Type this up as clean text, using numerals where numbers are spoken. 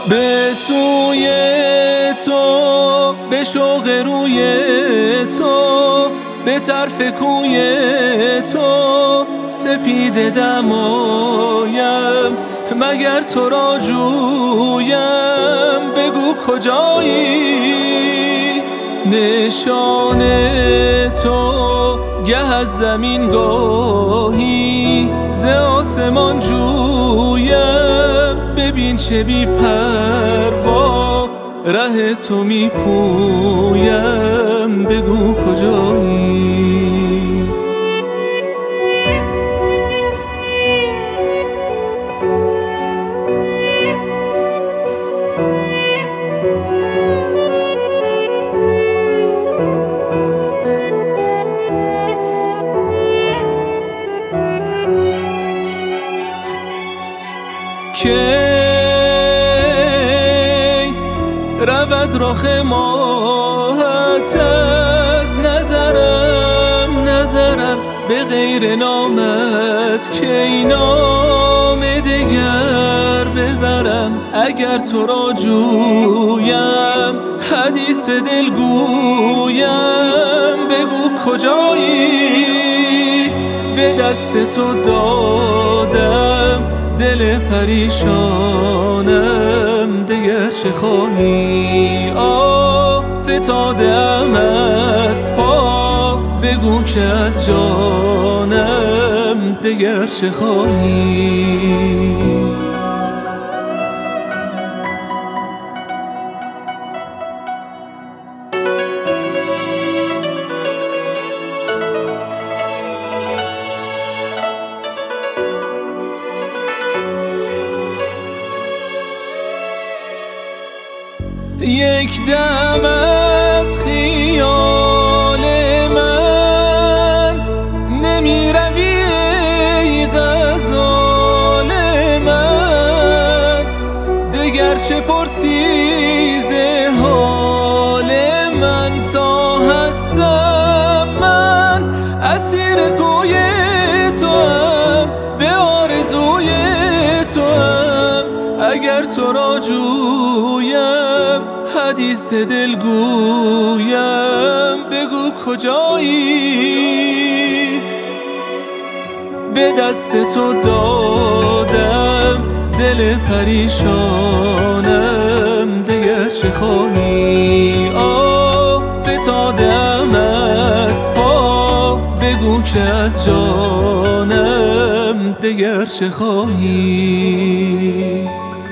به سوی تو، به شوق روی تو، به طرف کوی تو سپیده دمایم، مگر تو را جویم بگو کجایی؟ نشان تو گه از زمین گاهی ز آسمان جویم، ببین چه بی پروا ره تو می پویم، بگو کجایی؟ کی رود رخ ماهت از نظرم به غیر نامت، کی نام دگر ببرم اگر تو را جویم، حدیث دل گویم بگو کجایی؟ به دست تو دادم دل پریشانم، دگر چه خواهی؟ آه فتادم از پا، بگو که از جانم دگر چه خواهی؟ یک دم از خیال من نمی روی ای غزال من، دگر چه پرسی ز حال من؟ تا هستم من اسیر کوی توام، به آرزوی توام، اگر تو را جویم حدیث دل گویم بگو کجایی؟ به دست تو دادم دل پریشانم، دگر چه خواهی؟ آه فتادم از پا، بگو که از جانم دگر چه خواهی؟